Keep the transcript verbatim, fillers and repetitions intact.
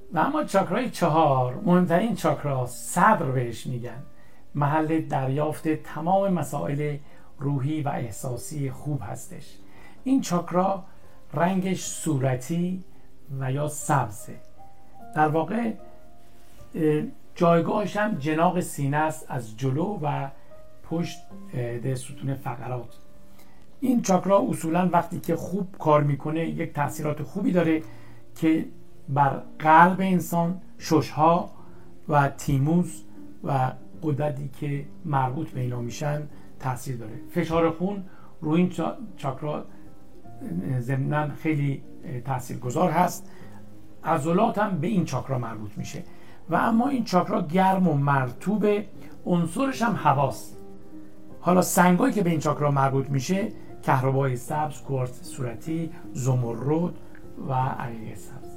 و اما چاکرای چهار، مهمترین چاکرا، صدر بهش میگن، محل دریافت تمام مسائل روحی و احساسی خوب هستش. این چاکرا رنگش صورتی و یا سبزه. در واقع جایگاهش هم جناق سینه است، از جلو و پشت ده ستون فقرات. این چاکرا اصولا وقتی که خوب کار میکنه یک تاثیرات خوبی داره که بر قلب انسان، ششها و تیموس و غددی که مربوط به اینا میشن تاثیر داره. فشار خون روی این چاکرا ضمناً خیلی تاثیرگذار هست. عضلات هم به این چاکرا مربوط میشه. و اما این چاکرا گرم و مرطوبه، عنصرش هم هواست. حالا سنگایی که به این چاکرا مربوط میشه: کهربای سبز، کوارتز صورتی، زمرد و عقیق سبز.